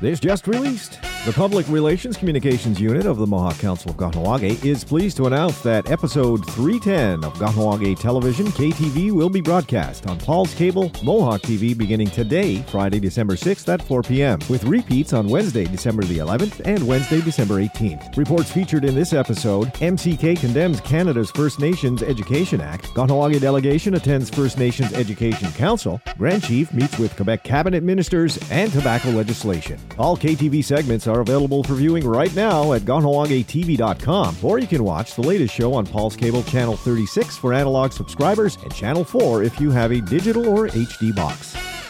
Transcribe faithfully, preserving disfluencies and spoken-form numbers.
This just released. The Public Relations Communications Unit of the Mohawk Council of Kahnawake is pleased to announce that episode three ten of Kahnawake Television K T V will be broadcast on Paul's Cable Mohawk T V beginning today, Friday, December sixth at four p.m., with repeats on Wednesday, December the eleventh and Wednesday, December eighteenth. Reports featured in this episode: M C K condemns Canada's First Nations Education Act, Kahnawake delegation attends First Nations Education Council, Grand Chief meets with Quebec cabinet ministers, and tobacco legislation. All K T V segments are available for viewing right now at kahnawake T V dot com, or you can watch the latest show on Paul's Cable Channel thirty-six for analog subscribers and Channel four if you have a digital or H D box.